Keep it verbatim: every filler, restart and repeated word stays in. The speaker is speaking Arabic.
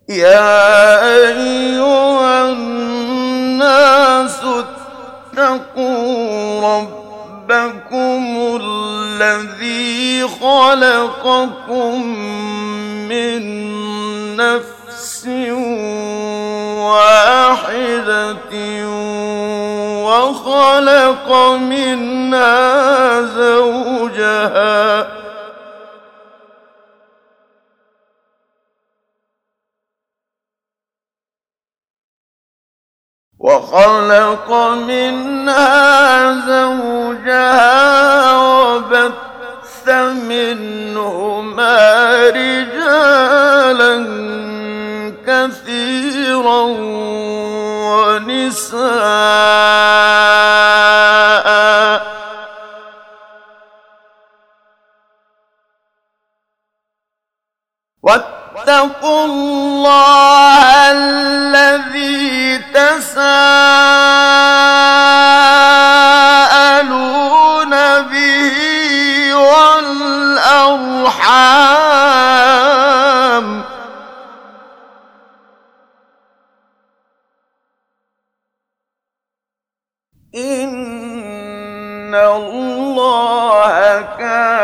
يا أيها الناس اتقوا ربكم الذي خلقكم من نفس واحدة وخلق منها زوجها وخلق منها زوجها وبث منهما رجالا كثيرا ونساء واتقوا الله الذي تساءلون به والأرحام إن الله كان